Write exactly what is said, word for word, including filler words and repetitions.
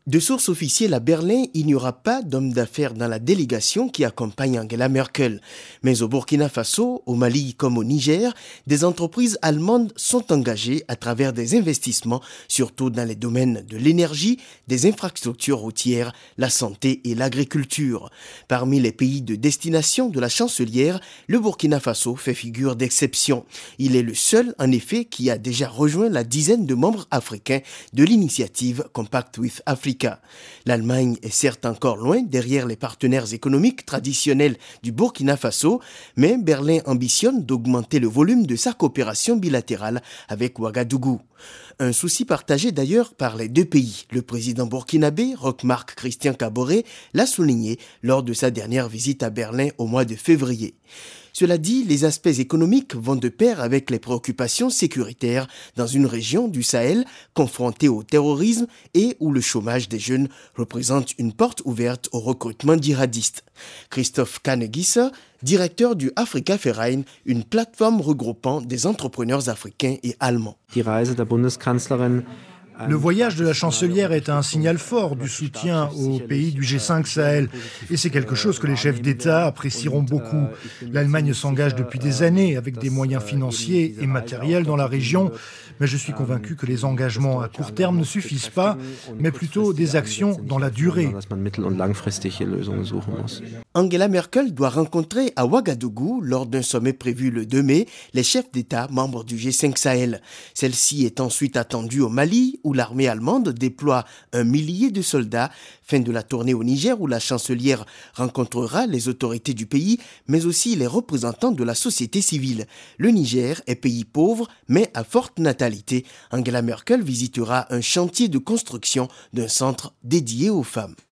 De sources officielles à Berlin, il n'y aura pas d'homme d'affaires dans la délégation qui accompagne Angela Merkel. Mais au Burkina Faso, au Mali comme au Niger, des entreprises allemandes sont engagées à travers des investissements, surtout dans les domaines de l'énergie, des infrastructures routières, la santé et l'agriculture. Parmi les pays de destination de la chancelière, le Burkina Faso fait figure d'exception. Il est le seul, en effet, qui a déjà rejoint la dizaine de membres africains de l'initiative Compact with Africa. L'Allemagne est certes encore loin derrière les partenaires économiques traditionnels du Burkina Faso, mais Berlin ambitionne d'augmenter le volume de sa coopération bilatérale avec Ouagadougou. Un souci partagé d'ailleurs par les deux pays. Le président burkinabé, Roch-Marc Christian Kaboré, l'a souligné lors de sa dernière visite à Berlin au mois de février. Cela dit, les aspects économiques vont de pair avec les préoccupations sécuritaires dans une région du Sahel confrontée au terrorisme et où le chômage des jeunes représente une porte ouverte au recrutement djihadiste. Christophe Kanegisser, directeur du Afrika Verein, une plateforme regroupant des entrepreneurs africains et allemands. Le voyage de la chancelière est un signal fort du soutien aux pays du G cinq Sahel. Et c'est quelque chose que les chefs d'État apprécieront beaucoup. L'Allemagne s'engage depuis des années avec des moyens financiers et matériels dans la région. Mais je suis convaincu que les engagements à court terme ne suffisent pas, mais plutôt des actions dans la durée. Angela Merkel doit rencontrer à Ouagadougou, lors d'un sommet prévu le deux mai, les chefs d'État membres du G cinq Sahel. Celle-ci est ensuite attendue au Mali, où l'armée allemande déploie un millier de soldats. Fin de la tournée au Niger, où la chancelière rencontrera les autorités du pays, mais aussi les représentants de la société civile. Le Niger est pays pauvre, mais à forte natalité. Angela Merkel visitera un chantier de construction d'un centre dédié aux femmes.